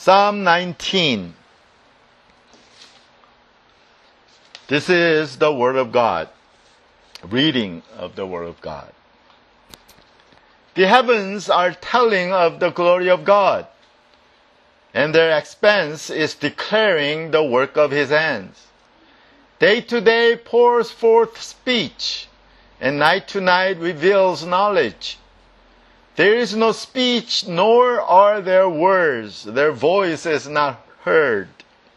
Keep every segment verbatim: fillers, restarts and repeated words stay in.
Psalm nineteen. This is the Word of God. Reading of the Word of God. The heavens are telling of the glory of God, and their expanse is declaring the work of His hands. Day to day pours forth speech, and night to night reveals knowledge. There is no speech, nor are there words. Their voice is not heard.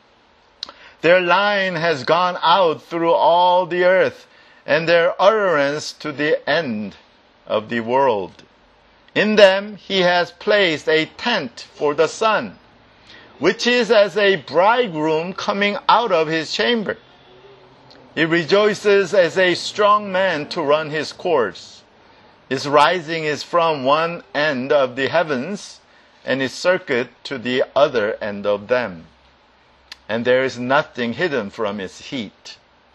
Their line has gone out through all the earth, and their utterance to the end of the world. In them He has placed a tent for the sun, which is as a bridegroom coming out of his chamber. He rejoices as a strong man to run his course. His rising is from one end of the heavens, and his circuit to the other end of them. And there is nothing hidden from its heat.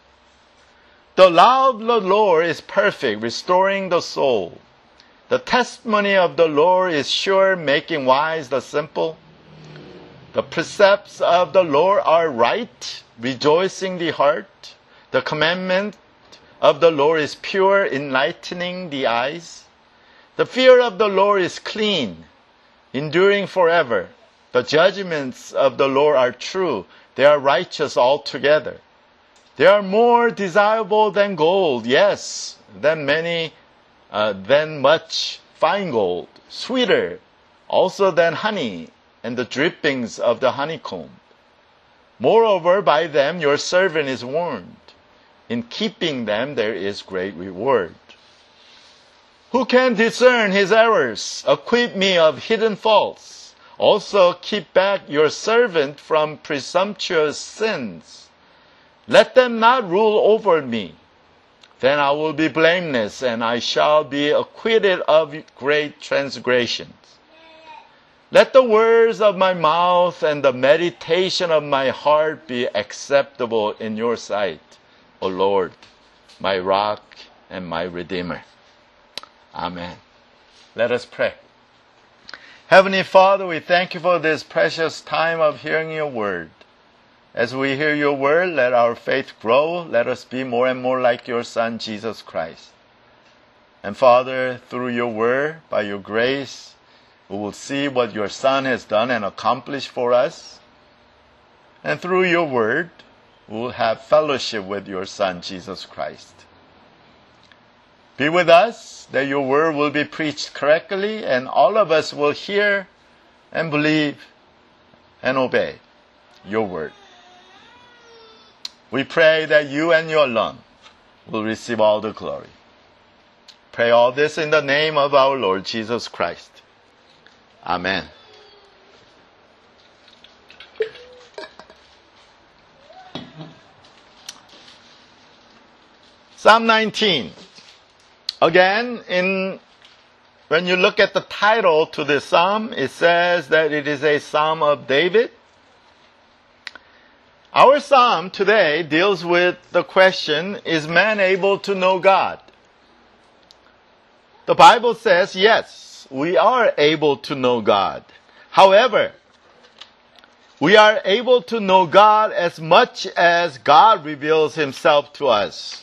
The law of the Lord is perfect, restoring the soul. The testimony of the Lord is sure, making wise the simple. The precepts of the Lord are right, rejoicing the heart. The commandment of the Lord is pure, enlightening the eyes. The fear of the Lord is clean, enduring forever. The judgments of the Lord are true. They are righteous altogether. They are more desirable than gold, yes, than many, uh, than much fine gold, sweeter also than honey and the drippings of the honeycomb. Moreover, by them your servant is warned. In keeping them there is great reward. Who can discern his errors? Acquit me of hidden faults. Also keep back your servant from presumptuous sins. Let them not rule over me. Then I will be blameless, and I shall be acquitted of great transgressions. Let the words of my mouth and the meditation of my heart be acceptable in your sight, O Lord, my rock and my redeemer. Amen. Let us pray. Heavenly Father, we thank you for this precious time of hearing your word. As we hear your word, let our faith grow. Let us be more and more like your Son, Jesus Christ. And Father, through your word, by your grace, we will see what your Son has done and accomplished for us. And through your word, we will have fellowship with your Son, Jesus Christ. Be with us, that your word will be preached correctly, and all of us will hear and believe and obey your word. We pray that you and you alone will receive all the glory. Pray all this in the name of our Lord Jesus Christ. Amen. Psalm nineteen. Again, in, when you look at the title to this psalm, it says that it is a psalm of David. Our psalm today deals with the question, is man able to know God? The Bible says, yes, we are able to know God. However, we are able to know God as much as God reveals Himself to us.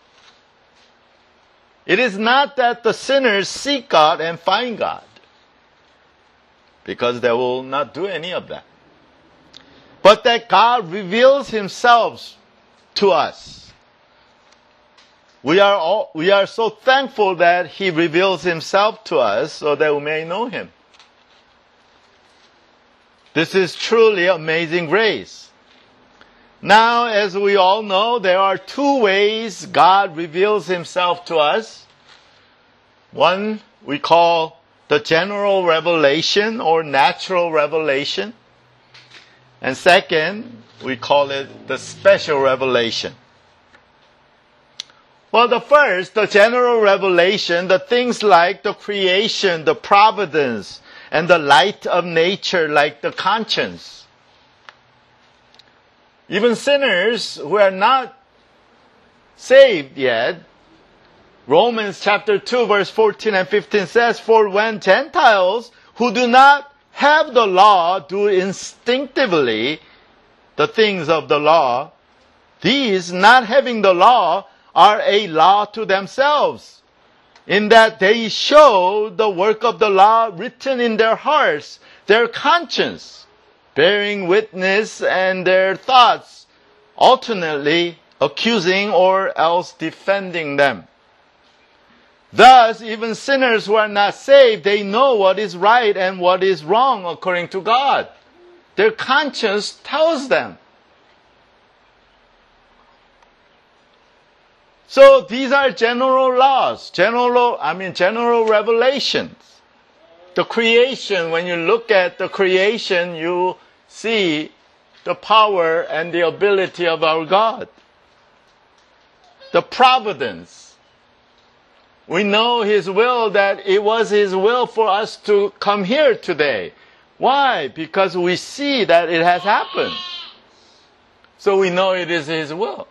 It is not that the sinners seek God and find God, because they will not do any of that. But that God reveals Himself to us. We are all, we are so thankful that He reveals Himself to us so that we may know Him. This is truly amazing grace. Now, as we all know, there are two ways God reveals Himself to us. One we call the general revelation or natural revelation. And second, we call it the special revelation. Well, the first, the general revelation, the things like the creation, the providence, and the light of nature like the conscience. Even sinners who are not saved yet, Romans chapter two verse fourteen and fifteen says, for when Gentiles who do not have the law, do instinctively the things of the law, these, not having the law, are a law to themselves, in that they show the work of the law written in their hearts, their conscience, bearing witness, and their thoughts, alternately accusing or else defending them. Thus, even sinners who are not saved, they know what is right and what is wrong according to God. Their conscience tells them. So these are general laws, general, I mean general revelations. The creation, when you look at the creation, you see the power and the ability of our God. The providence. We know His will, that it was His will for us to come here today. Why? Because we see that it has happened. So we know it is His will.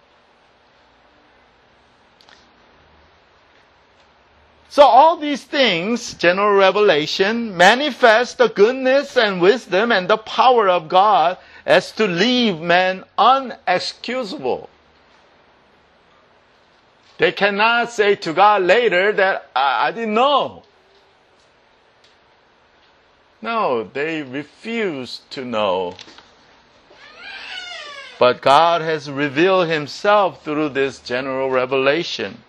So all these things, general revelation, manifest the goodness and wisdom and the power of God as to leave man unexcusable. They cannot say to God later that, I, I didn't know. No, they refuse to know. But God has revealed Himself through this general revelation.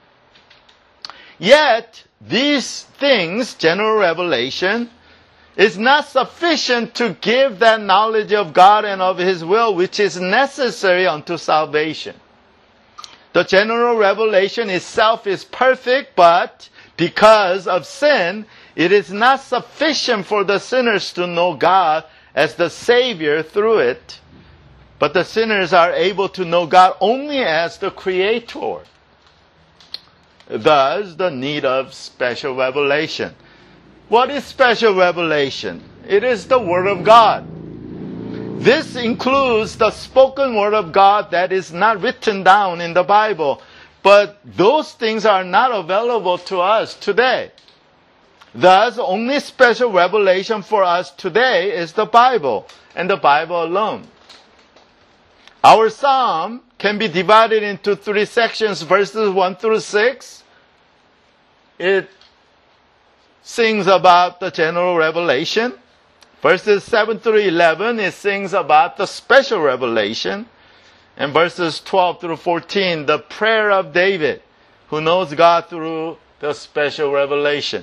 Yet, these things, general revelation, is not sufficient to give that knowledge of God and of His will which is necessary unto salvation. The general revelation itself is perfect, but because of sin, it is not sufficient for the sinners to know God as the Savior through it. But the sinners are able to know God only as the Creator. Thus, the need of special revelation. What is special revelation? It is the Word of God. This includes the spoken Word of God that is not written down in the Bible. But those things are not available to us today. Thus, only special revelation for us today is the Bible, and the Bible alone. Our psalm can be divided into three sections, verses one through six. It sings about the general revelation. Verses seven through eleven, it sings about the special revelation. And verses twelve through fourteen, the prayer of David, who knows God through the special revelation.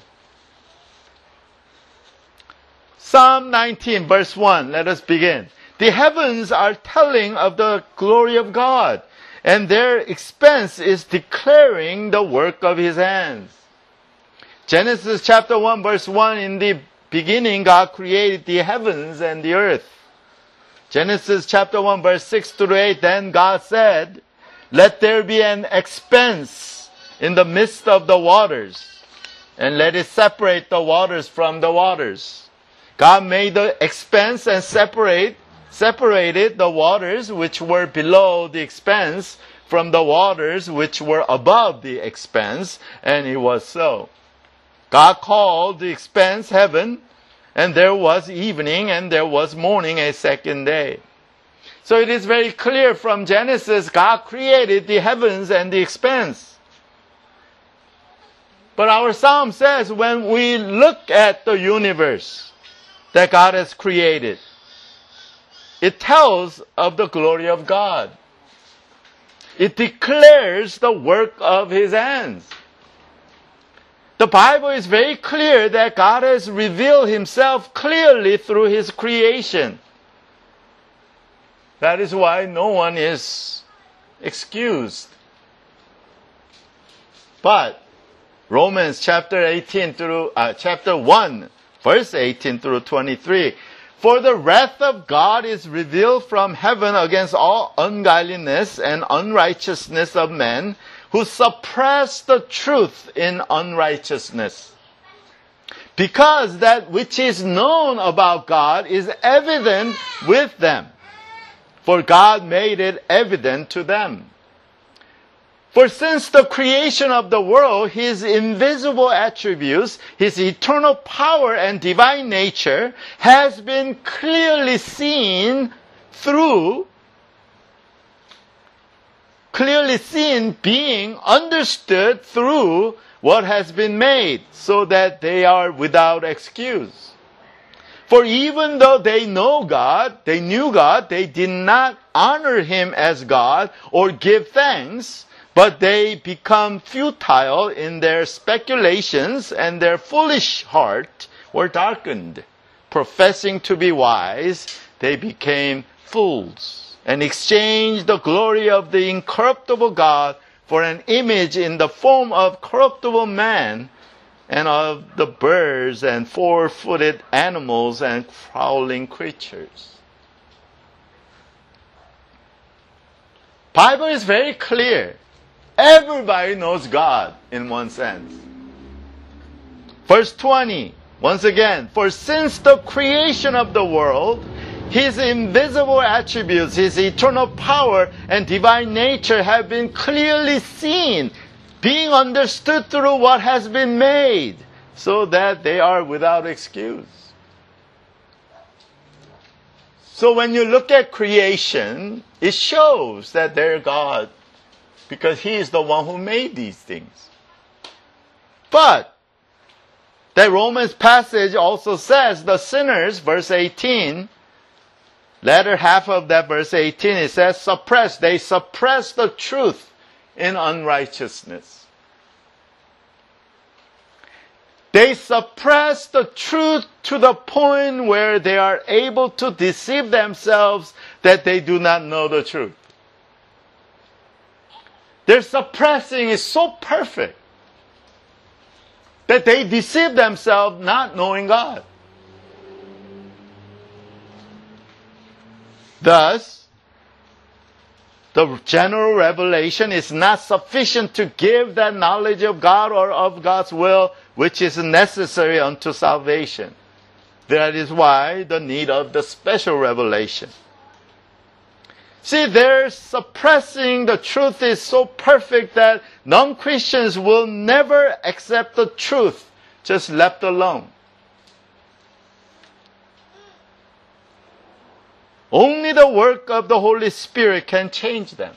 Psalm nineteen, verse one, let us begin. The heavens are telling of the glory of God, and their expanse is declaring the work of His hands. Genesis chapter one, verse one, in the beginning God created the heavens and the earth. Genesis chapter one, verse six through eight, then God said, let there be an expanse in the midst of the waters, and let it separate the waters from the waters. God made the expanse and separate, separated the waters which were below the expanse from the waters which were above the expanse, and it was so. God called the expanse heaven, and there was evening, and there was morning a second day. So it is very clear from Genesis, God created the heavens and the expanse. But our psalm says when we look at the universe that God has created, it tells of the glory of God. It declares the work of His hands. The Bible is very clear that God has revealed Himself clearly through His creation. That is why no one is excused. But Romans chapter eighteen through uh, chapter one, verse eighteen through twenty-three. For the wrath of God is revealed from heaven against all ungodliness and unrighteousness of men, who suppress the truth in unrighteousness. Because that which is known about God is evident with them, for God made it evident to them. For since the creation of the world, His invisible attributes, His eternal power and divine nature has been clearly seen through, clearly seen, being understood through what has been made, so that they are without excuse. For even though they know God, they knew God, they did not honor Him as God or give thanks, but they become futile in their speculations, and their foolish heart were darkened. Professing to be wise, they became fools, and exchanged the glory of the incorruptible God for an image in the form of corruptible man, and of the birds and four-footed animals and crawling creatures. Bible is very clear. Everybody knows God in one sense. Verse twenty, once again, for since the creation of the world, His invisible attributes, His eternal power and divine nature have been clearly seen, being understood through what has been made, so that they are without excuse. So when you look at creation, it shows that they're God, because He is the one who made these things. But that Romans passage also says the sinners, verse eighteen, latter half of that verse eighteen, it says suppress. They suppress the truth in unrighteousness. They suppress the truth to the point where they are able to deceive themselves that they do not know the truth. Their suppressing is so perfect that they deceive themselves not knowing God. Thus, the general revelation is not sufficient to give that knowledge of God or of God's will which is necessary unto salvation. That is why the need of the special revelation. See, their suppressing the truth is so perfect that non-Christians will never accept the truth just left alone. Only the work of the Holy Spirit can change them.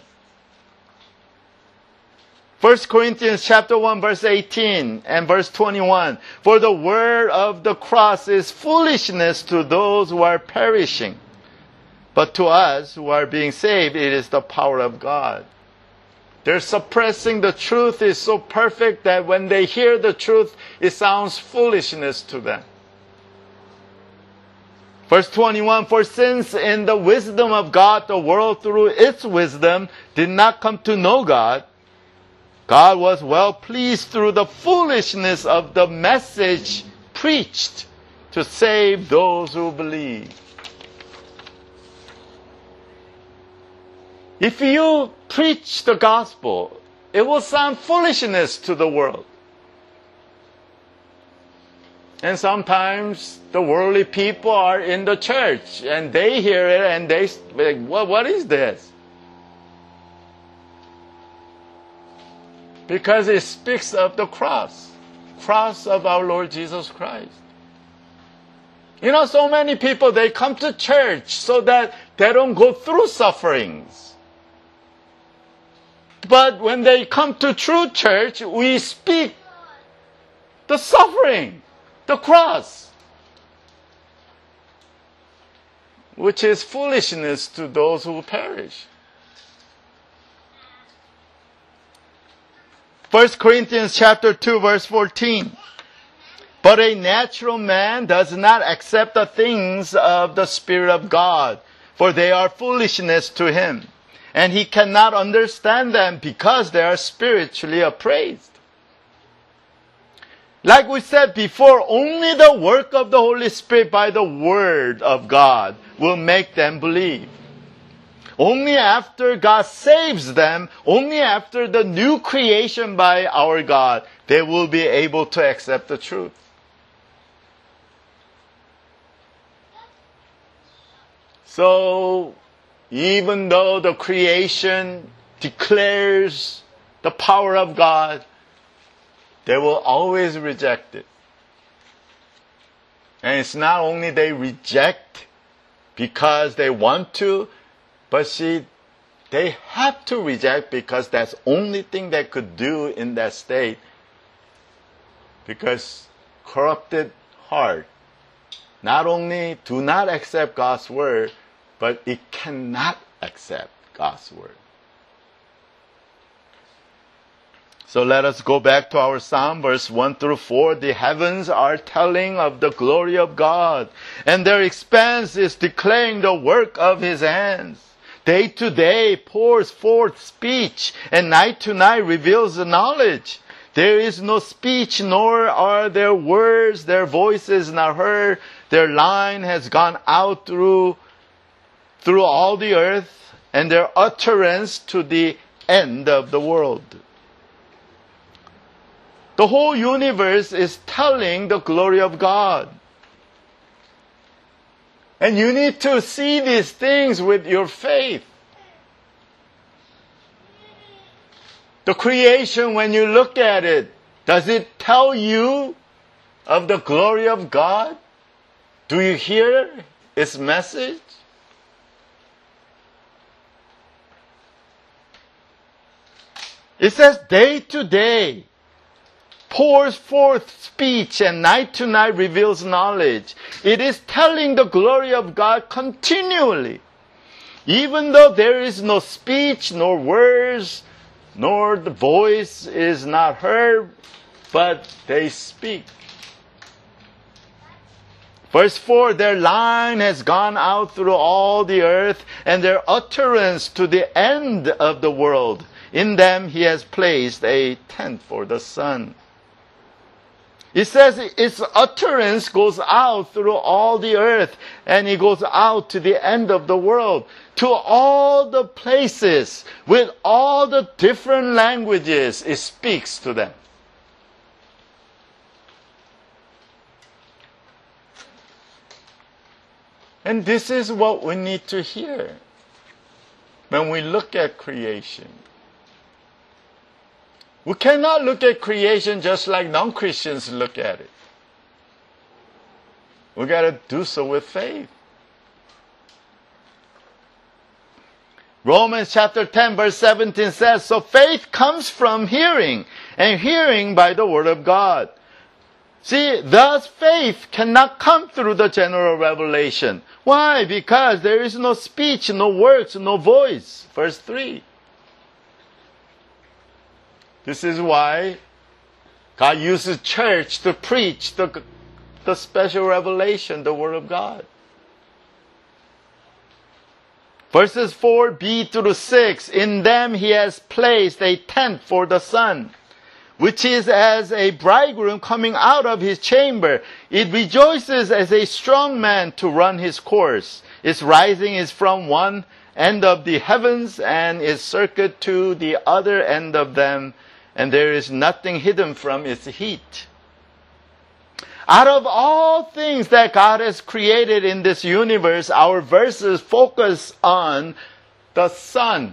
First Corinthians chapter one verse eighteen and verse twenty-one. For the word of the cross is foolishness to those who are perishing. But to us who are being saved, it is the power of God. Their suppressing the truth is so perfect that when they hear the truth, it sounds foolishness to them. Verse twenty-one, for since in the wisdom of God, the world through its wisdom did not come to know God, God was well pleased through the foolishness of the message preached to save those who believe. If you preach the gospel, it will sound foolishness to the world. And sometimes the worldly people are in the church and they hear it and they like, what, what is this? Because it speaks of the cross, cross of our Lord Jesus Christ. You know, so many people, they come to church so that they don't go through sufferings. But when they come to true church, we speak the suffering, the cross, which is foolishness to those who perish. First Corinthians chapter two verse fourteen. But a natural man does not accept the things of the Spirit of God, for they are foolishness to him, and he cannot understand them because they are spiritually appraised. Like we said before, only the work of the Holy Spirit by the Word of God will make them believe. Only after God saves them, only after the new creation by our God, they will be able to accept the truth. So, even though the creation declares the power of God, they will always reject it. And it's not only they reject because they want to, but see, they have to reject because that's the only thing they could do in that state. Because corrupted heart not only do not accept God's word, but it cannot accept God's word. So let us go back to our psalm, verse one through four. The heavens are telling of the glory of God, and their expanse is declaring the work of His hands. Day to day pours forth speech, and night to night reveals the knowledge. There is no speech, nor are there words. Their voice is not heard. Their line has gone out through, through all the earth, and their utterance to the end of the world. The whole universe is telling the glory of God. And you need to see these things with your faith. The creation, when you look at it, does it tell you of the glory of God? Do you hear its message? It says day to day pours forth speech, and night to night reveals knowledge. It is telling the glory of God continually. Even though there is no speech, nor words, nor the voice is not heard, but they speak. Verse four, their line has gone out through all the earth, and their utterance to the end of the world. In them He has placed a tent for the sun. It says its utterance goes out through all the earth, and it goes out to the end of the world, to all the places, with all the different languages, it speaks to them. And this is what we need to hear when we look at creation. We cannot look at creation just like non-Christians look at it. We got to do so with faith. Romans chapter ten verse seventeen says, so faith comes from hearing, and hearing by the word of God. See, thus faith cannot come through the general revelation. Why? Because there is no speech, no words, no voice. Verse three. This is why God uses church to preach the, the special revelation, the Word of God. Verses four b through six, in them He has placed a tent for the sun, which is as a bridegroom coming out of his chamber. It rejoices as a strong man to run his course. Its rising is from one end of the heavens, and its circuit to the other end of them, and there is nothing hidden from its heat. Out of all things that God has created in this universe, our verses focus on the sun.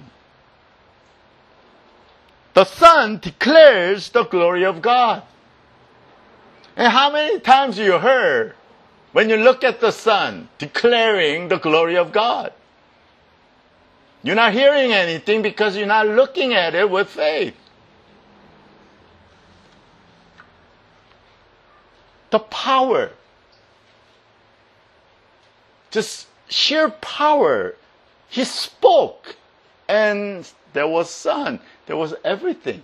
The sun declares the glory of God. And how many times you heard when you look at the sun declaring the glory of God? You're not hearing anything because you're not looking at it with faith. The power, just sheer power. He spoke, and there was sun. There was everything.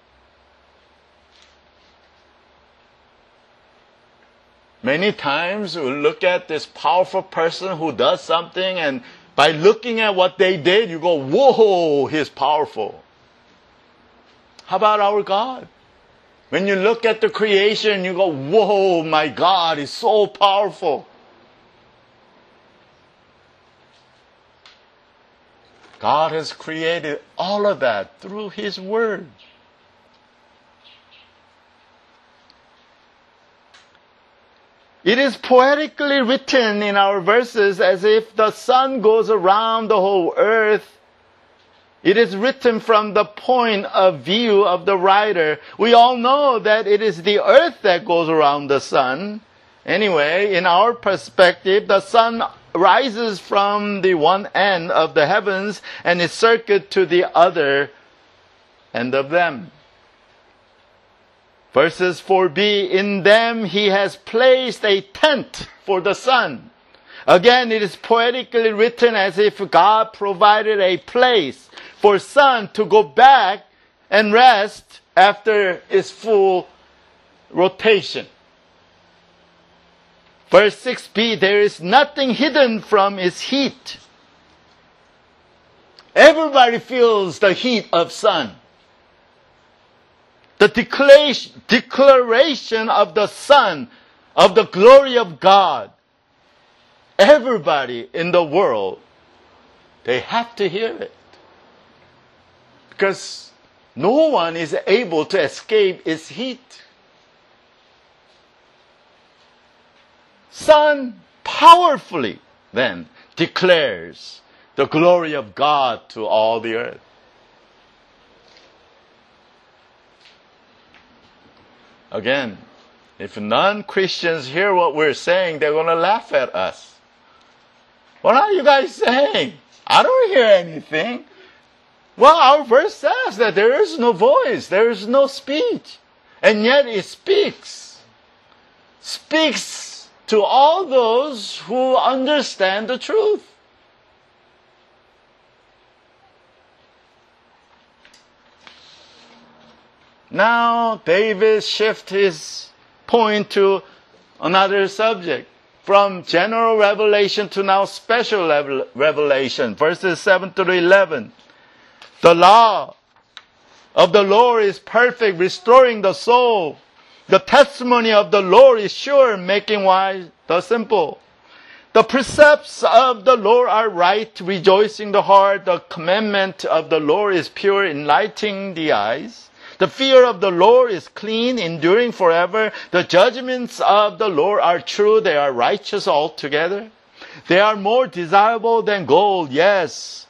Many times we look at this powerful person who does something, and by looking at what they did, you go, whoa, he's powerful. How about our God? When you look at the creation, you go, whoa, my God is so powerful. God has created all of that through His Word. It is poetically written in our verses as if the sun goes around the whole earth, It is written from the point of view of the writer. We all know that it is the earth that goes around the sun. Anyway, in our perspective, the sun rises from the one end of the heavens and is circuit to the other end of them. Verses four b, in them he has placed a tent for the sun. Again, it is poetically written as if God provided a place for sun to go back and rest after its full rotation. Verse six b, there is nothing hidden from its heat. Everybody feels the heat of sun. The declaration, declaration of the sun, of the glory of God. Everybody in the world, they have to hear it. Because no one is able to escape its heat. Sun powerfully then declares the glory of God to all the earth. Again, if non-Christians hear what we're saying, they're going to laugh at us. What are you guys saying? I don't hear anything. Well, our verse says that there is no voice, there is no speech. And yet it speaks. Speaks to all those who understand the truth. Now, David shifts his point to another subject. From general revelation to now special revelation. Verses seven to eleven. The law of the Lord is perfect, restoring the soul. The testimony of the Lord is sure, making wise the simple. The precepts of the Lord are right, rejoicing the heart. The commandment of the Lord is pure, enlightening the eyes. The fear of the Lord is clean, enduring forever. The judgments of the Lord are true. They are righteous altogether. They are more desirable than gold, yes,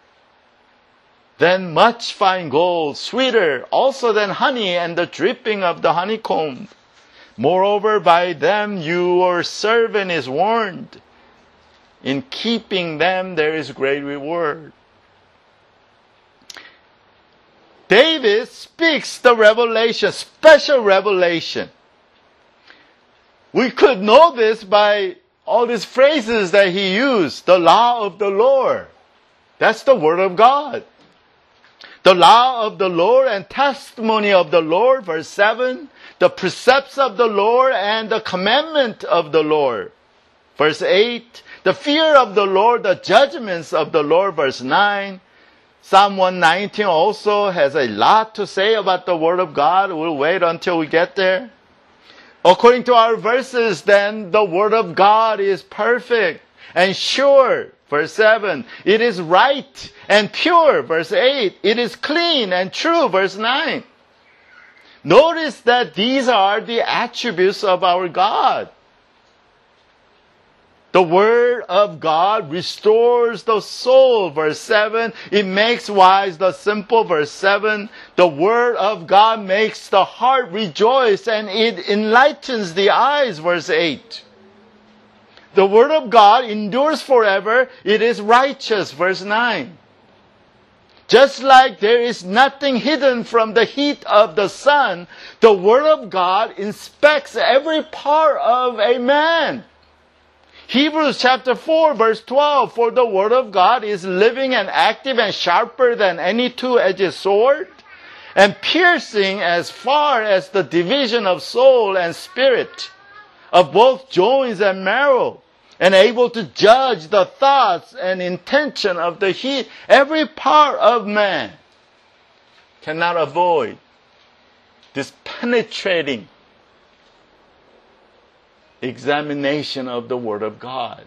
than much fine gold, sweeter also than honey and the dripping of the honeycomb. Moreover, by them your servant is warned. In keeping them there is great reward. David speaks the revelation, special revelation. We could know this by all these phrases that he used. The law of the Lord. That's the word of God. The law of the Lord and testimony of the Lord, verse seven. The precepts of the Lord and the commandment of the Lord, verse eight. The fear of the Lord, the judgments of the Lord, verse nine. Psalm one nineteen also has a lot to say about the Word of God. We'll wait until we get there. According to our verses, then, the Word of God is perfect and sure, verse seven. It is right and pure, verse eight. It is clean and true, verse nine. Notice that these are the attributes of our God. The Word of God restores the soul, verse seven. It makes wise the simple, verse seven. The Word of God makes the heart rejoice and it enlightens the eyes, verse eight. The Word of God endures forever. It is righteous, verse nine. Just like there is nothing hidden from the heat of the sun, the Word of God inspects every part of a man. Hebrews chapter four, verse twelve, for the Word of God is living and active and sharper than any two-edged sword, and piercing as far as the division of soul and spirit, of both joints and marrow, and able to judge the thoughts and intention of the heat. Every part of man cannot avoid this penetrating examination of the Word of God.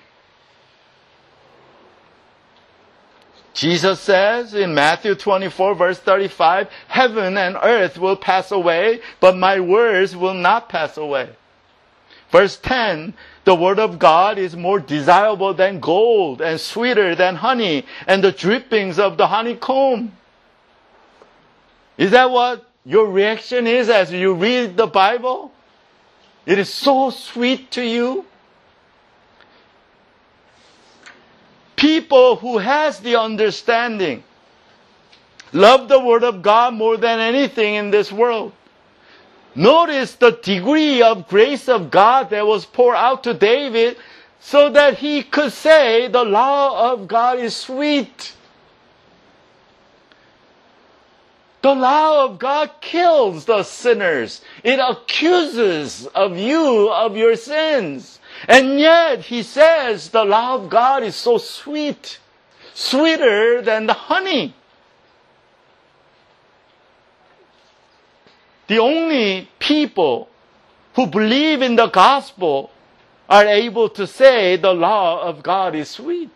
Jesus says in Matthew twenty-four, verse thirty-five, heaven and earth will pass away, but my words will not pass away. Verse ten, the word of God is more desirable than gold and sweeter than honey and the drippings of the honeycomb. Is that what your reaction is as you read the Bible? It is so sweet to you. People who has the understanding love the word of God more than anything in this world. Notice the degree of grace of God that was poured out to David so that he could say the law of God is sweet. The law of God kills the sinners. It accuses of you of your sins. And yet he says the law of God is so sweet, sweeter than the honey. The only people who believe in the gospel are able to say the law of God is sweet.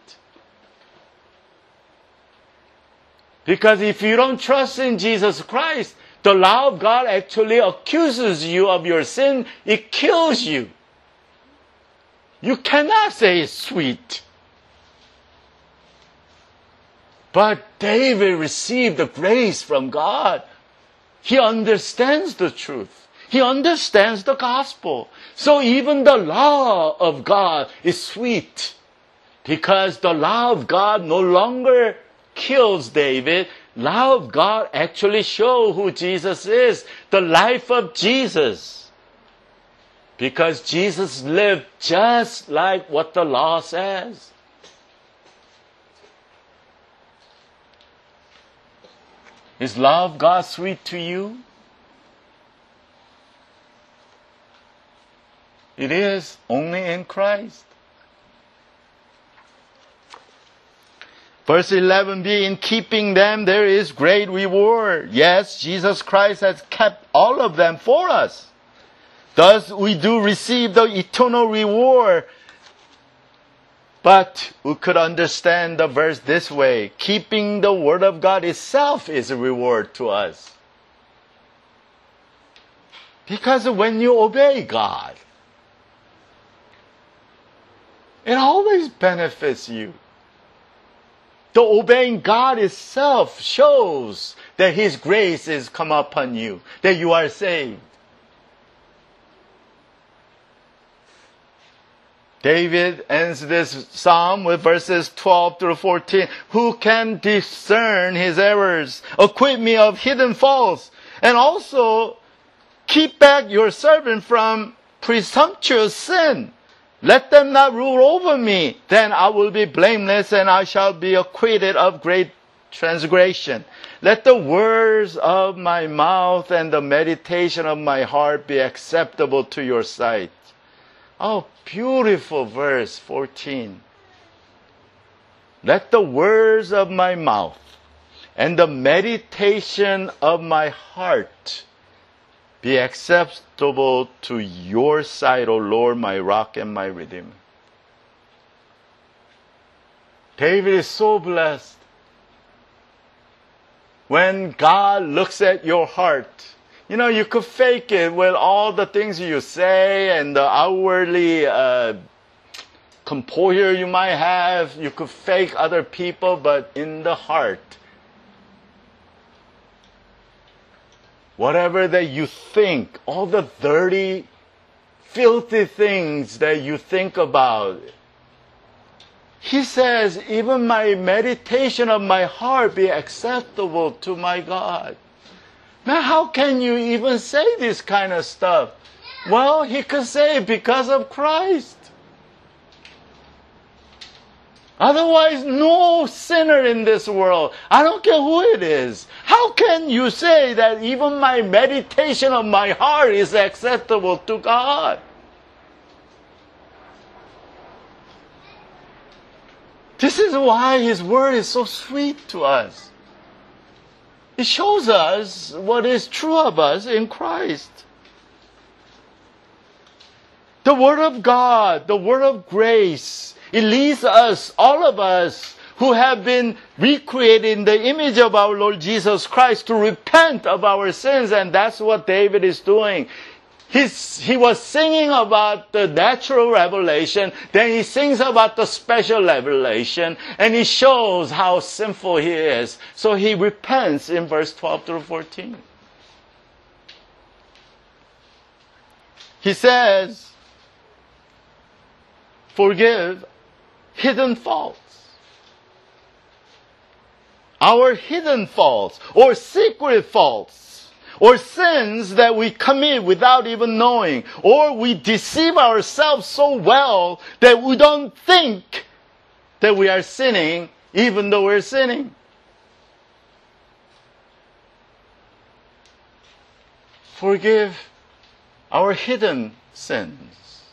Because if you don't trust in Jesus Christ, the law of God actually accuses you of your sin. It kills you. You cannot say it's sweet. But David received the grace from God. He understands the truth. He understands the gospel. So even the law of God is sweet. Because the law of God no longer kills David. Law of God actually shows who Jesus is. The life of Jesus. Because Jesus lived just like what the law says. Is law of God sweet to you? It is only in Christ. Verse eleven b, in keeping them there is great reward. Yes, Jesus Christ has kept all of them for us. Thus we do receive the eternal reward. But we could understand the verse this way. Keeping the word of God itself is a reward to us. Because when you obey God, it always benefits you. The obeying God itself shows that His grace is come upon you, that you are saved. David ends this psalm with verses twelve through fourteen. Who can discern his errors? Acquit me of hidden faults. And also, keep back your servant from presumptuous sin. Let them not rule over me. Then I will be blameless and I shall be acquitted of great transgression. Let the words of my mouth and the meditation of my heart be acceptable to your sight. Oh, beautiful verse fourteen. Let the words of my mouth and the meditation of my heart be acceptable to your sight, O Lord, my rock and my redeemer. David is so blessed. When God looks at your heart, you know, you could fake it with all the things you say and the outwardly uh, composure you might have. You could fake other people, but in the heart, whatever that you think, all the dirty, filthy things that you think about, He says, even my meditation of my heart be acceptable to my God. Now, how can you even say this kind of stuff? Well, he could say because of Christ. Otherwise, no sinner in this world, I don't care who it is, how can you say that even my meditation of my heart is acceptable to God? This is why His Word is so sweet to us. It shows us what is true of us in Christ. The Word of God, the Word of grace, it leads us, all of us who have been recreated in the image of our Lord Jesus Christ, to repent of our sins, and that's what David is doing. He's, he was singing about the natural revelation, then he sings about the special revelation, and he shows how sinful he is. So he repents in verse twelve through fourteen. He says, forgive hidden faults. Our hidden faults, or secret faults, or sins that we commit without even knowing, or we deceive ourselves so well that we don't think that we are sinning even though we're sinning. Forgive our hidden sins.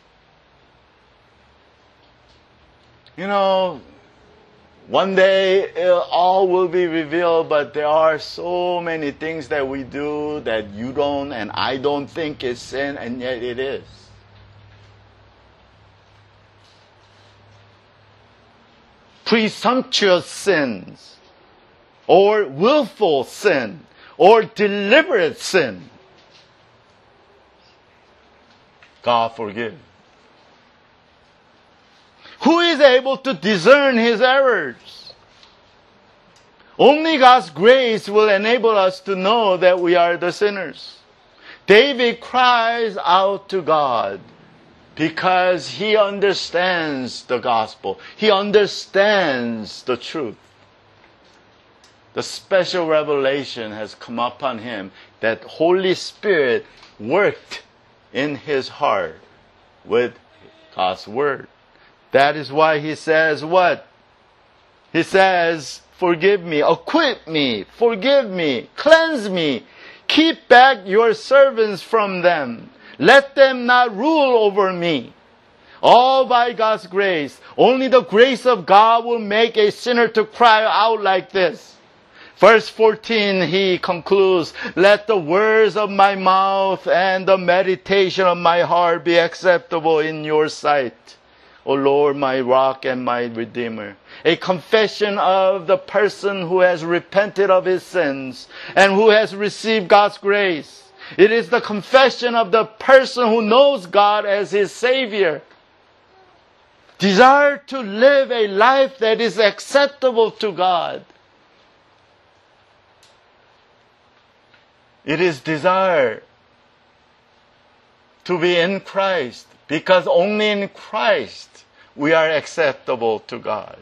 You know, one day it all will be revealed, but there are so many things that we do that you don't and I don't think is sin, and yet it is. Presumptuous sins, or willful sin, or deliberate sin. God forgive. Who is able to discern his errors? Only God's grace will enable us to know that we are the sinners. David cries out to God because he understands the gospel. He understands the truth. The special revelation has come upon him that Holy Spirit worked in his heart with God's word. That is why he says what? He says, forgive me, acquit me, forgive me, cleanse me. Keep back your servants from them. Let them not rule over me. All by God's grace. Only the grace of God will make a sinner to cry out like this. Verse fourteen, he concludes, let the words of my mouth and the meditation of my heart be acceptable in your sight, O Lord, my rock and my redeemer. A confession of the person who has repented of his sins and who has received God's grace. It is the confession of the person who knows God as his Savior. Desire to live a life that is acceptable to God. It is desire to be in Christ, because only in Christ we are acceptable to God.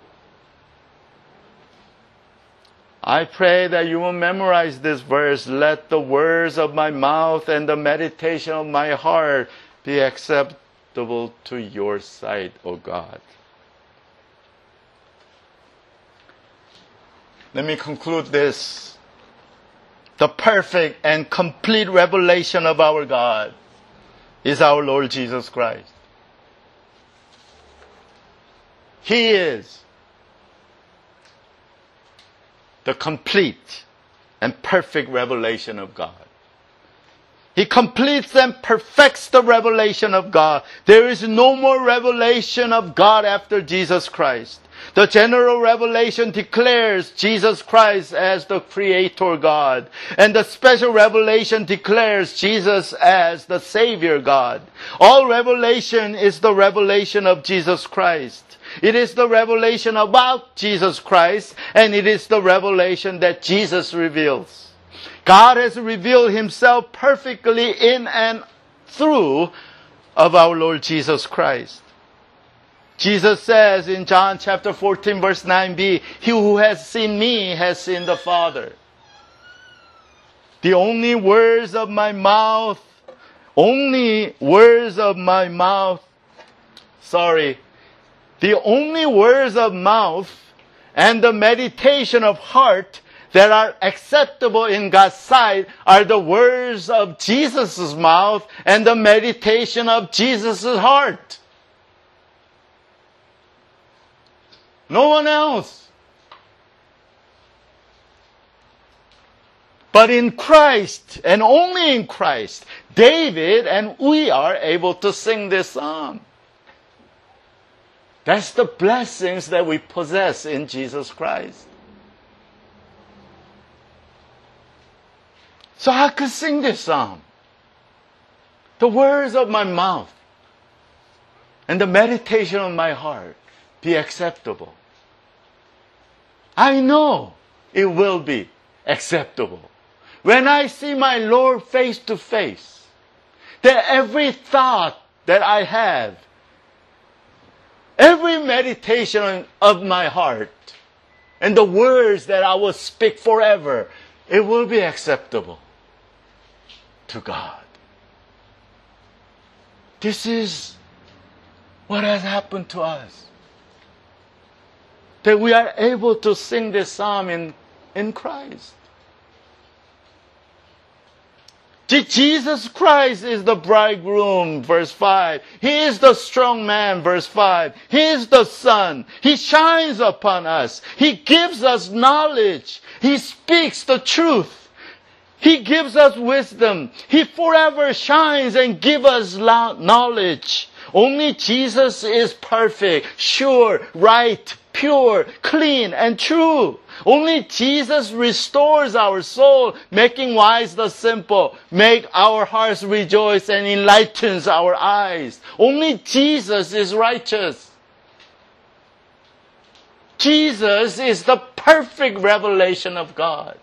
I pray that you will memorize this verse. Let the words of my mouth and the meditation of my heart be acceptable to your sight, O God. Let me conclude this. The perfect and complete revelation of our God is our Lord Jesus Christ. He is the complete and perfect revelation of God. He completes and perfects the revelation of God. There is no more revelation of God after Jesus Christ. The general revelation declares Jesus Christ as the Creator God. And the special revelation declares Jesus as the Savior God. All revelation is the revelation of Jesus Christ. It is the revelation about Jesus Christ, and it is the revelation that Jesus reveals. God has revealed himself perfectly in and through of our Lord Jesus Christ. Jesus says in John chapter fourteen verse nine b, he who has seen me has seen the Father. The only words of my mouth, only words of my mouth, sorry, the only words of mouth and the meditation of heart that are acceptable in God's sight are the words of Jesus' mouth and the meditation of Jesus' heart. No one else. But in Christ, and only in Christ, David and we are able to sing this song. That's the blessings that we possess in Jesus Christ. So I could sing this song. the words of my mouth and the meditation of my heart be acceptable. I know it will be acceptable. When I see my Lord face to face, that every thought that I have, every meditation of my heart, and the words that I will speak forever, it will be acceptable to God. This is what has happened to us. That we are able to sing this psalm in, in Christ. Jesus Christ is the bridegroom, verse five. He is the strong man, verse five. He is the sun. He shines upon us. He gives us knowledge. He speaks the truth. He gives us wisdom. He forever shines and gives us knowledge. Only Jesus is perfect, sure, right, pure, clean, and true. Only Jesus restores our soul, making wise the simple, make our hearts rejoice, and enlightens our eyes. Only Jesus is righteous. Jesus is the perfect revelation of God.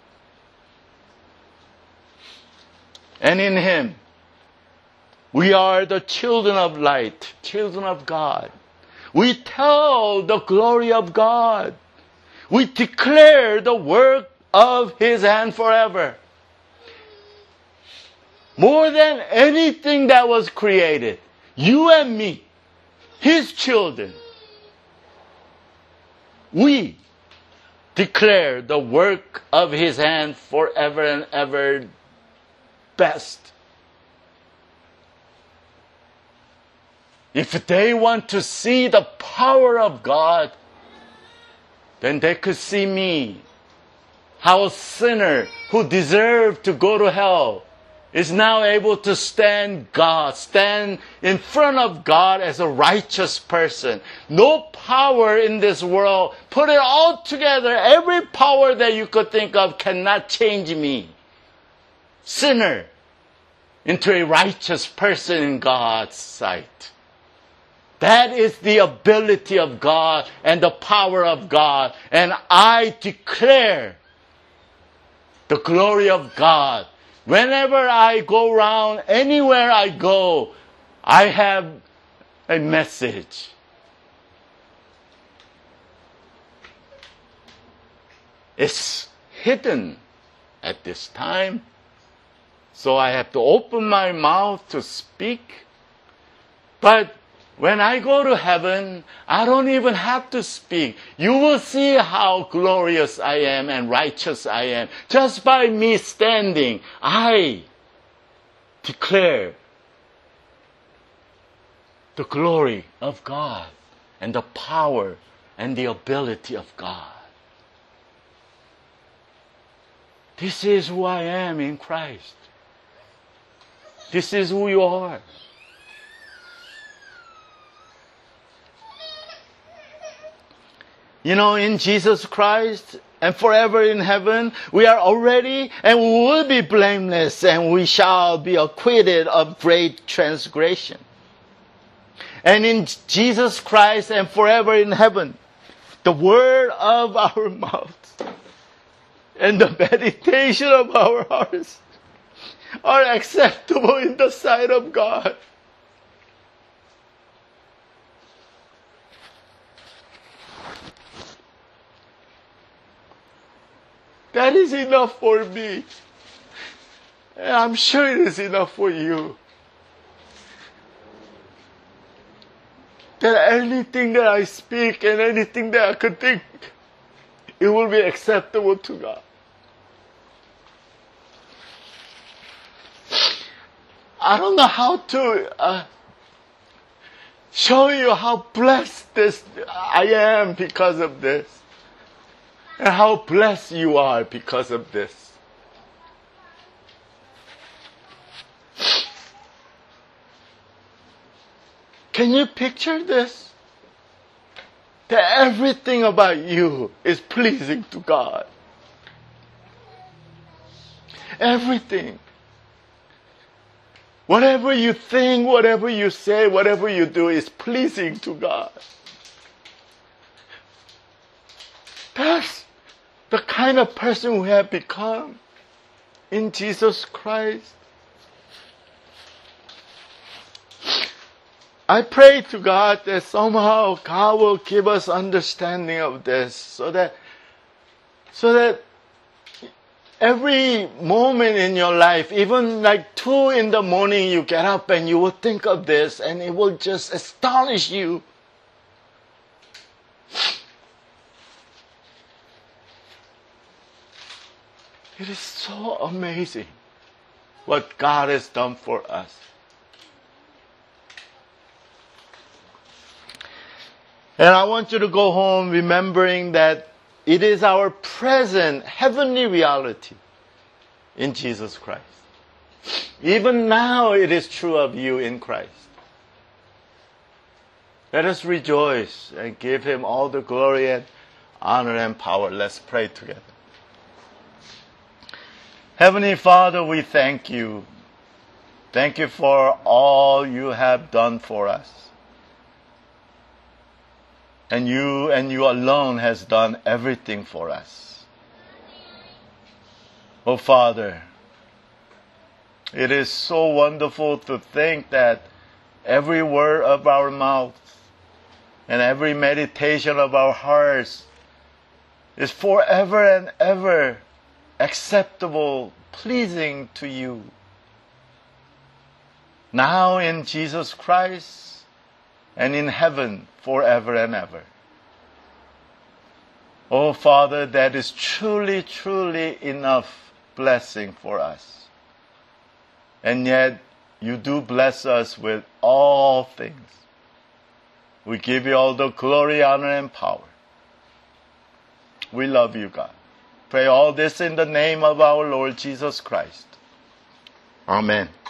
And in Him, we are the children of light, children of God. We tell the glory of God. We declare the work of His hand forever. More than anything that was created, you and me, His children, we declare the work of His hand forever and ever best. If they want to see the power of God, then they could see me, how a sinner who deserved to go to hell is now able to stand God, stand in front of God as a righteous person. No power in this world, put it all together, every power that you could think of cannot change me, sinner, into a righteous person in God's sight. That is the ability of God and the power of God. And I declare the glory of God. Whenever I go around, anywhere I go, I have a message. It's hidden at this time. So I have to open my mouth to speak. But when I go to heaven, I don't even have to speak. You will see how glorious I am and righteous I am. Just by me standing, I declare the glory of God and the power and the ability of God. This is who I am in Christ. This is who you are. You know, in Jesus Christ and forever in heaven, we are already and we will be blameless, and we shall be acquitted of great transgression. And in Jesus Christ and forever in heaven, the word of our mouths and the meditation of our hearts are acceptable in the sight of God. That is enough for me. And I'm sure it is enough for you. That anything that I speak and anything that I could think, it will be acceptable to God. I don't know how to uh, show you how blessed this I am because of this. And how blessed you are because of this. Can you picture this? That everything about you is pleasing to God. Everything. Whatever you think, whatever you say, whatever you do is pleasing to God. That's the kind of person we have become in Jesus Christ. I pray to God that somehow God will give us understanding of this so that so that every moment in your life, even like two in the morning, you get up and you will think of this and it will just astonish you. It is so amazing what God has done for us. And I want you to go home remembering that it is our present heavenly reality in Jesus Christ. Even now it is true of you in Christ. Let us rejoice and give Him all the glory and honor and power. Let's pray together. Heavenly Father, we thank you. Thank you for all you have done for us. And you and you alone has done everything for us. Oh Father, it is so wonderful to think that every word of our mouths and every meditation of our hearts is forever and ever acceptable, pleasing to you. Now in Jesus Christ and in heaven forever and ever. Oh Father, that is truly, truly enough blessing for us. And yet you do bless us with all things. We give you all the glory, honor, and power. We love you, God. Pray all this in the name of our Lord Jesus Christ. Amen.